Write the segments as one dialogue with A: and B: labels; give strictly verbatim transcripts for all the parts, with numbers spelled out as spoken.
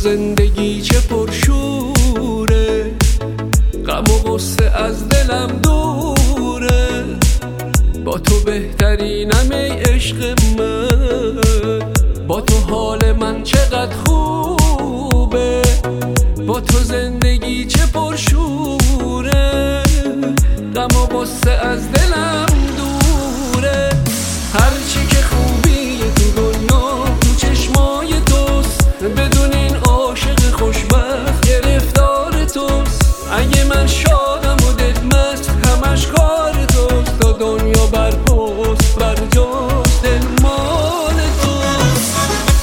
A: زندگی چه پرشوره، غم و غصه از دلم دوره. با تو بهترینم ای عشق من، با تو حال من چقدر خوبه. با تو زندگی چه پرشوره، غم و غصه از دلم دوره. هرچی که خوبیه تو دنیا تو چشمای توست، بدون این عاشق خوشبخت گرفتار توست. اگه من شادم و دلمست همش کار توست، تا دنیا بر پست بر جاست دل مال توست.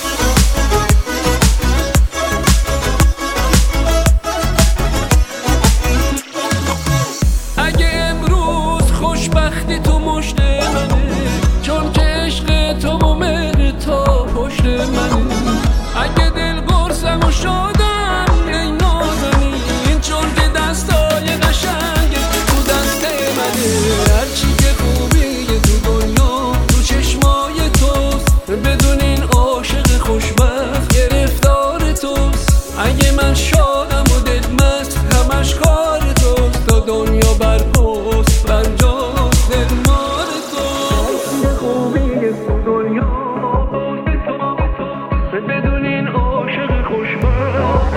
A: اگه امروز خوشبختی تو مشت منه، چون که عشق تو و مهر تا پشت منه. اگه دل قرصم و شادم ای نازنین، چون که دستای قشنگ تو دست منه. هرچی که خوبیه تو دنیا تو چشمای توست، بدون این عاشق خوشبخت گرفتار توست. اگه من شادم و دلمست همش کار توست، تا دنیا بر پست بر جاست دل مال توست. هرچی که خوبیه تو دنیا بدون این عاشق خوشبخت.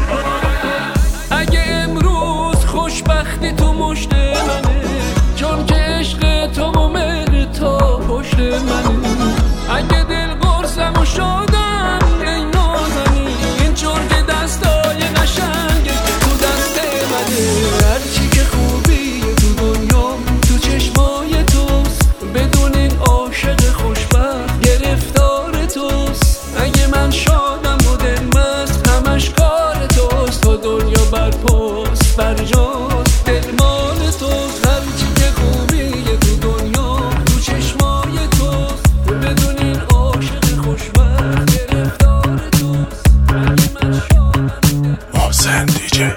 A: اگه امروز خوشبختی تو مشت منه، چون که عشق تو و مهر تا پشت منه. اگه دل قرصم و شادم ای نازنین، چون که دستای قشنگ تو دست منه. هرچی که خوبیه تو دنیا تو چشمای توست، بدون این عاشق خوشبخت گرفتار توست. اگه من شادم و دلمست همش کار توست، تا دنیا بر پست بر جاست دل مال توست. هرچی که خوبیه تو دنیا تو چشمای توست، بدون این عاشق خوشبخت گرفتار توست. اگه من شادم
B: محسن دیجی.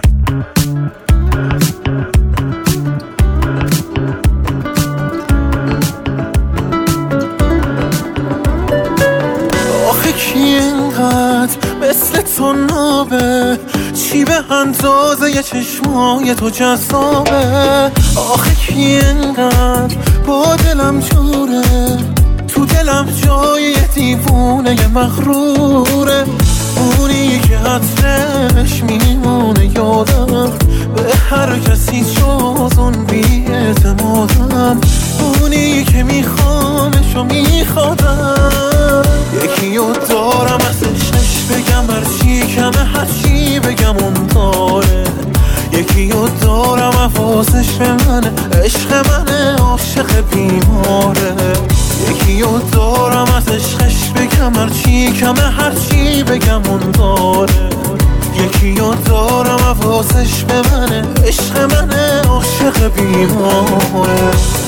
C: آخه کی اینقدر مثل تو نابه، چی به اندازه ی چشمای تو جذابه. آخه کی اینقدر با دلم جوره، تو دلم جای یه دیوونه ی مغروره. اونی که عطرش میمونه یادم، به هر کسی جز اون بی اعتمادم. اونی که میخوامش و میخوادم، یکی رو دارم ازش بگم هرچی کمه هرچی بگم اون داره. یکی رو دارم حواسش به منه، عشق منه عاشق بیماره. یکی رو دارم از عشقش بگم هرچی کمه هرچی بگم اون داره. یکی رو دارم حواسش به منه، عشق منه عاشق بیماره.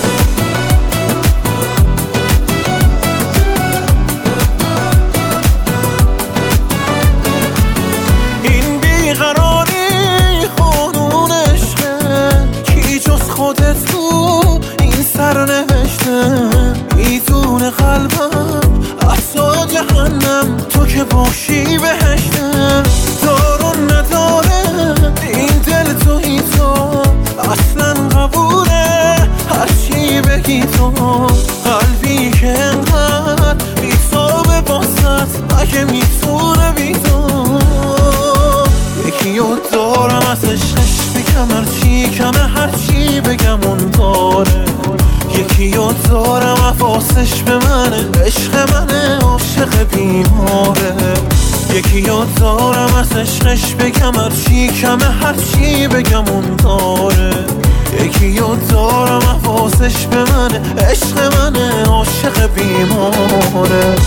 C: این بیقراری خانون عشقه، کی جز خودت تو این سر نوشته. میدونه قلبم اصلا جهنم، تو که باشی بهشته. دارون نداره این دل توی تو، اصلا قبوله هرچی بگی تو. قلبی که انقدر بیتابه باست، اگه میتونه بی تو. یکی رو دارم از عشقش بگم هرچی کمه هرچی بگم اون داره. یکی رو دارم حواسش به منه، عشق منه عاشق بیماره. یکی رو دارم از عشقش بگم هرچی کمه هرچی بگم اون داره. یکی رو دارم حواسش به منه، عشق منه عاشق بیماره.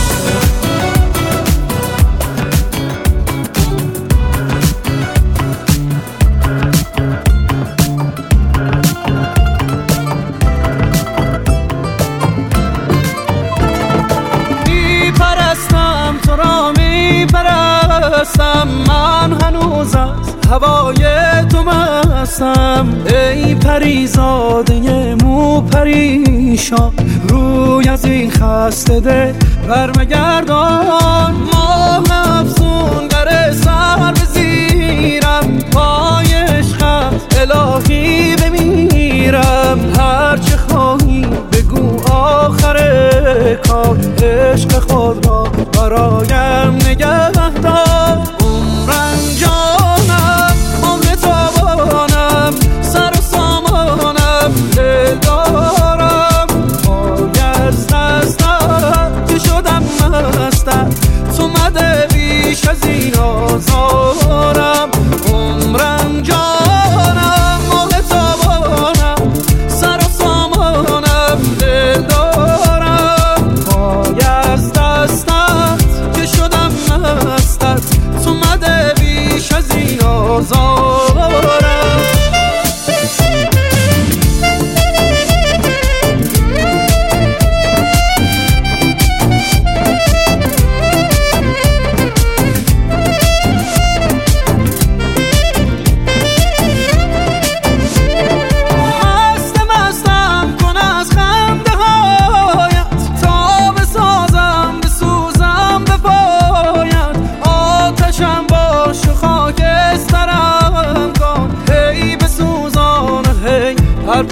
D: من هنوز از هوای تو مستم. ای پریزاده مو پریشان، روی از این خسته ده برمگردان. ماه افسون گر سر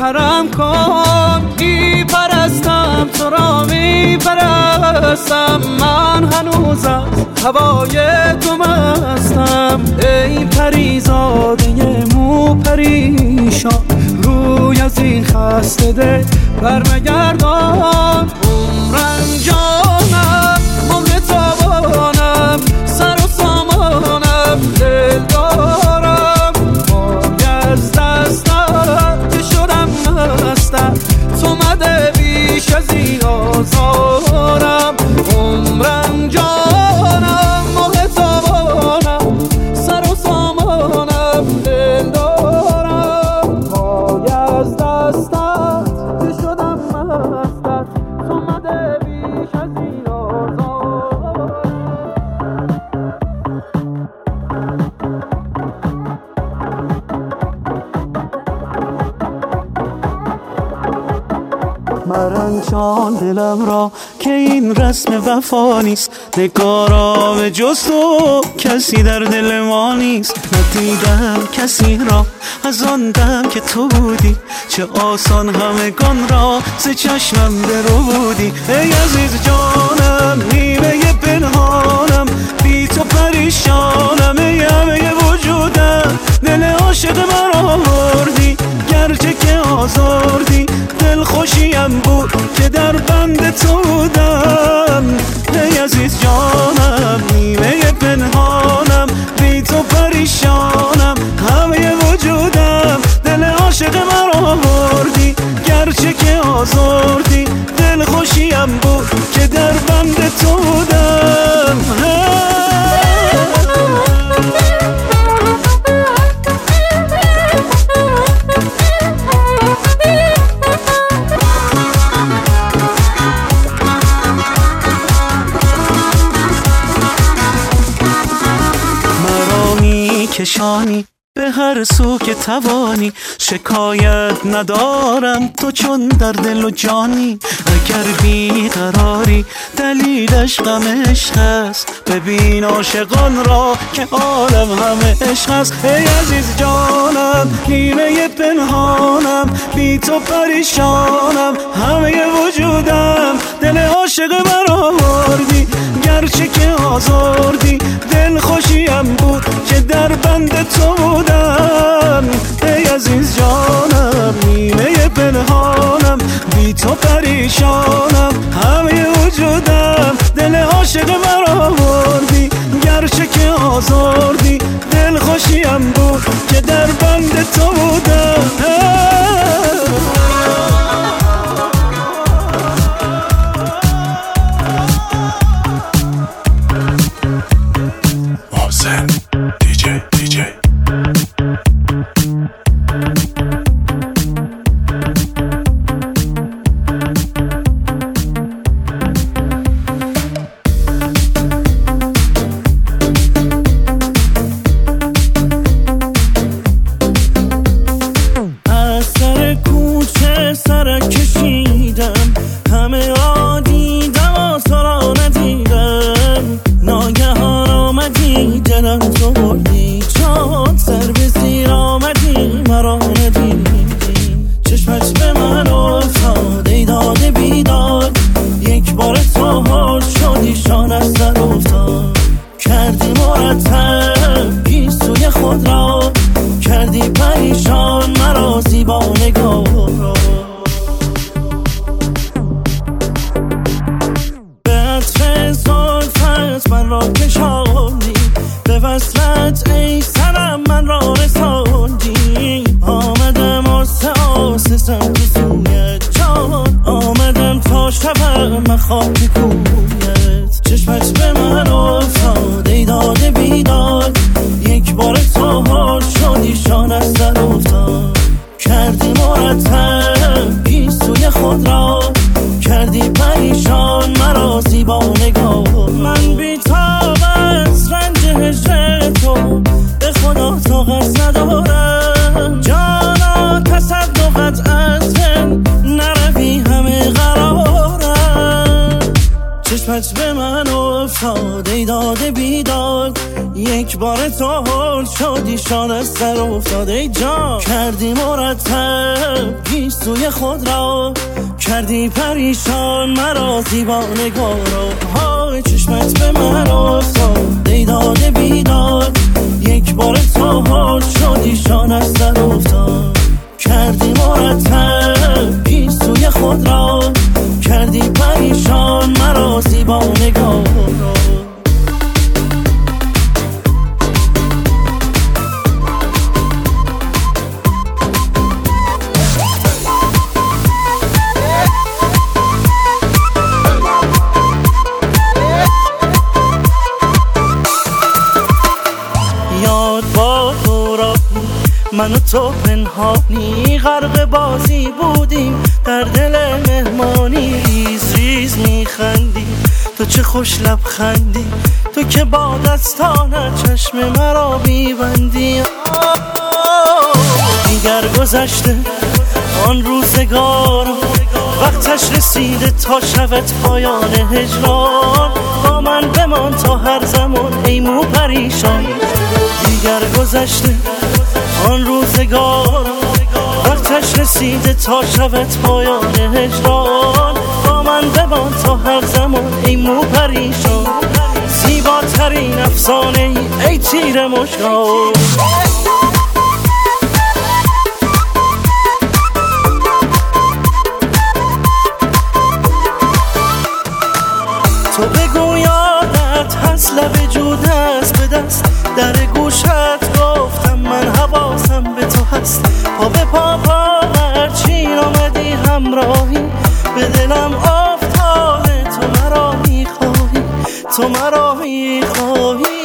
D: پرم کن. میپرستم تو را میپرستم، من هنوز از هوای تو مستم. ای پریزاده مو پریشان، روی از این خسته دل برمگردان. عمرم جانم مهر تابانم، سر و سامانم دل دارم. پای از دستم که شدم مستم، تو مده بیش از این آزارم. عمرم جانم مهر تابانم، سر و سامانم دل دارم. پای از دستم که شدم مستم، تو مده بیش از این آزارم. مرنجان دلم را که این رسم وفا نیست، نگارا به جز تو کسی در دل ما نیست. ندیدم کسی را از آن دم که تو بودی، چه آسان همگان را ز چشمم برو بودی. ای عزیز جانم نیمه پنهانم، بی تو پریشانم. ای همه وجودم دل عاشق من آوردی، گرچه که آزردی دل خوشیم بود که در بند تو بودم. ای عزیز جانم نیمه پنهانم، بی تو پریشانم. همه وجودم دل عاشق من آوردی، گرچه که آزردی دل خوشیم بود که در بند تو بودم. کشانی به هر سو که توانی، شکایت ندارم تو چون در دل و جانی. اگر بیقراری دلیلش غم عشق است، ببین عاشقان را که عالم همه عشق است. ای عزیز جانم نیمه پنهانم، بی تو پریشانم. همه وجودم دل عاشق من آوردی، گرچه که آزردی دل خوشیم بود که در بند تو بودم. ای عزیز جانم نیمه پنهانم، بی تو پریشانم. همه وجودم دل عاشق من آوردی، گرچه که آزردی دل خوشیم بود که در بند تو بودم.
B: محسن دیجی دیجی
D: خاک کویت، چشمت به من افتاد ای داده بیداد. یک بار تو حال شدی شان از در افتاد، کردی مرتب گیسوی خود را، کردی پریشان مرا زیبا نگاه. من بیتاب از رنج هجر تو، به خدا طاقت ندارم. جانا تصدقت از من نروی همه قرارم. یک بار تو هل شدی شاد از سر افتاده ای جان، کردی مرتب گیسوی خود را، کردی پریشان مرا زیبا نگارا. های چشمت به من افتاد ای داده بیداد، یک بار تو هل شدی شاد از سر افتاد، کردی مرتب گیسوی خود را، کردی پریشان مرا زیبا نگارا. من و تو پنهانی غرق بازی بودیم در دل مهمانی، ریز ریز میخندی تو چه خوش لبخندی، تو که با دستانت چشم مرا میبندی. دیگر گذشته آن روزگار، وقتش رسیده تا شود پایان هجران، با من بمان تا هر زمان ای مو پریشان. دیگر گذشته آن روزگار، وقتش رسیده تا شود پایان هجران، با من بمان تا هر زمان ای مو پریشان. زیباترین افسانه ای ای تیر مشکان. تو بگو یادت هست لب جود است به دست، در گوشت گفتم من حواسم به تو هست، پا به پا پا هرچی آمدی همراهی، به دلم افتاده تو مرا میخواهی، تو مرا میخواهی.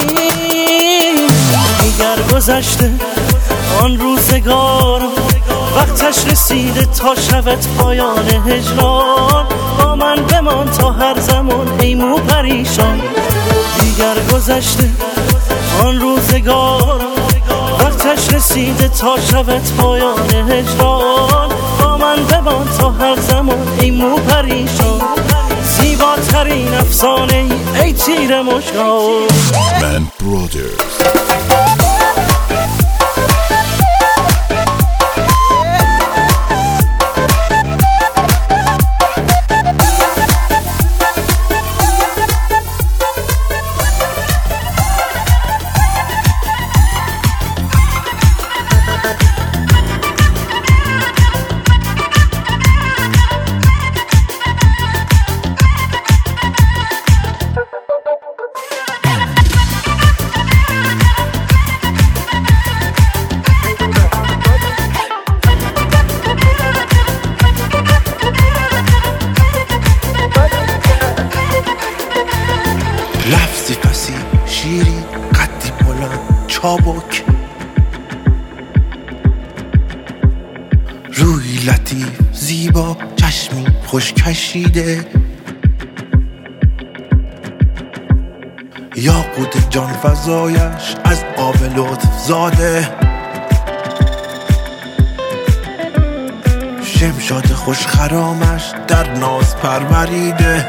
D: دیگر گذشته آن روزگار، وقتش رسیده تا شود پایان هجران، با من بمان تا هر زمان ای مو پریشان. دیگر گذشته آن روزگار، وقتش رسیده تا شود پایان هجران، با من بمان تا هر زمان ای مو پریشان. زیباترین افسانه ای ای تیر مشکان.
B: من برادرز.
C: لفظی پسی شیری قدی بلند چابک، روی لطیف زیبا چشمی خوش کشیده، یاقوت جان فزایش از آب لطف زاده، شمشاد خوش خرامش در ناز پروریده،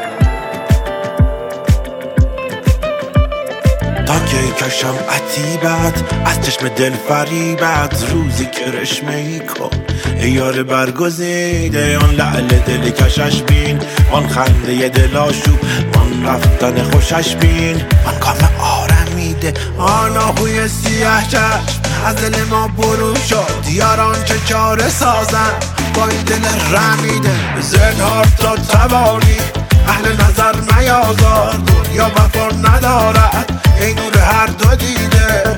C: تا که کشم عتیبت از چشم دل فریبت، روزی که رشمه ای کن ای یار برگزیده، آن لعل دل کشش بین، آن خنده دل آشوب، آن رفتن خوشش بین، آن کام آرمیده، آن آهوی سیاه چشم از دل ما برون شد، یاران چه چاره سازن با این دل رمیده. زنهار تا توانی اهل نظر میازار، دنیا وفا ندارد ای نور هر دو دیده.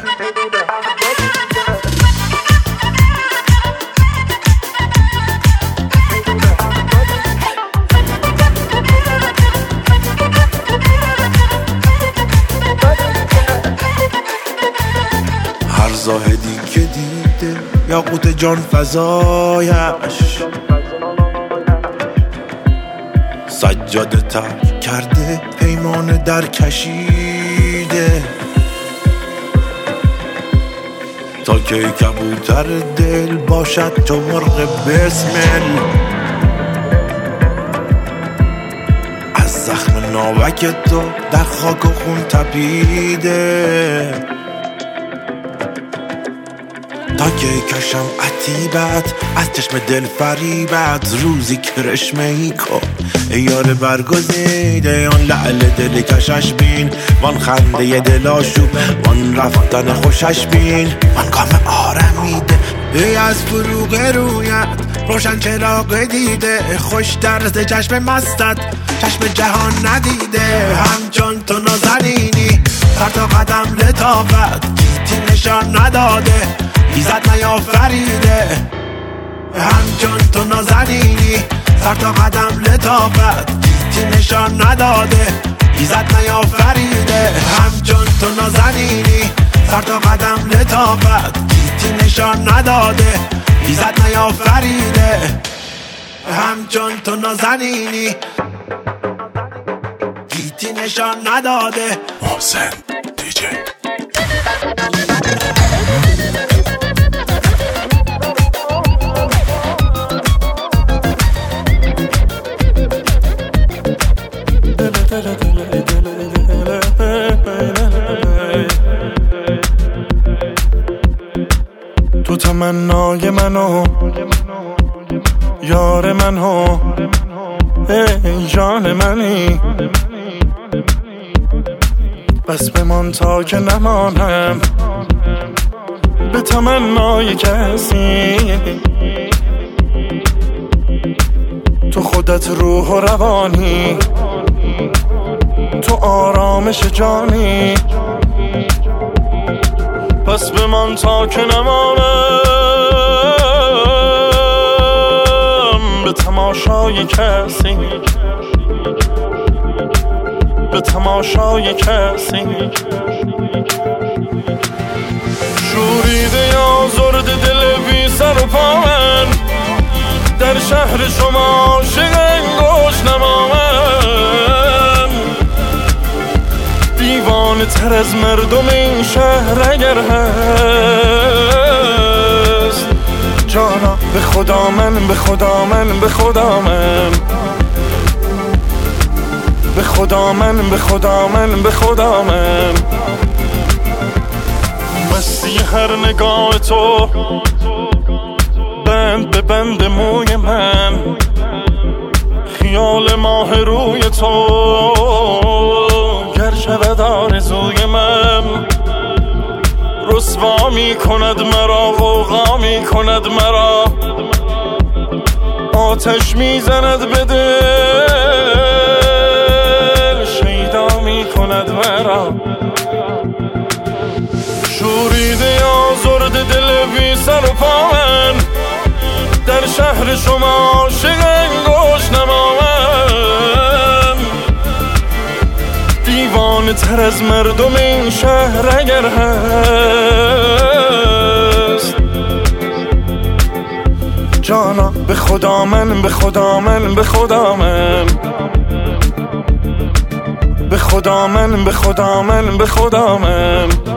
C: هر زاهدی که دیده یاقوت جان فزایش، سجاده تر کرده پیمان در کشیده، تا که کبوتر دل باشد تو مرغ بسمل، از زخم ناوک تو در خاک و خون تپیده. تا که کشم عتیبت از چشم دل فریبت روزی کرشمه ای کن ای یار برگزیده آن لعل دل کشش بین وان خنده دل آشوب وان رفتن خوشش بین وان گام آرمیده ای از فروغ رویت روشن چراغ دیده خوش درز چشم مستت چشم جهان ندیده همچون تو نازنینی سر تا قدم لطافت گیتی نشان نداده ایزد نیافریده همچون تو نازنینی سر تا قدم لطافت گیتی نشان نداده ایزد نیافریده همچون تو نازنینی سر تا قدم لطافت گیتی نشان نداده ایزد نیافریده همچون تو نازنینی گیتی نشان نداده
B: محسن دیجی
C: تو تمنای منو یار منو ای جان منی بس بمان تا که نمانم به تمنای کسی تو خودت روح و روانی تو آرامش جانی پس بمان تا که نمانم به تماشای کسی به تماشای کسی شوریده یا زرد دل بی سر و پا من در شهر شما عاشق انگوش نما من دیوانه تر از مردم این شهر اگر هست جانا به خدا من به خدا من به خدا من به خدا من به خدا من به خدا من مستی هر نگاه تو بند به بند موی من خیال ماه روی تو گر شود آرزوی من رسوا می کند مرا غوغا می کند مرا آتش می زند به دل شیدا می کند مرا شوریده آزرد دل بی سر و پا من در شهر شما عاشق انگوش نما من دیوانه تر از مردم این شهر اگر هست جانا به خدا من به خدا من به خدا من به خدا من به خدا من به خدا من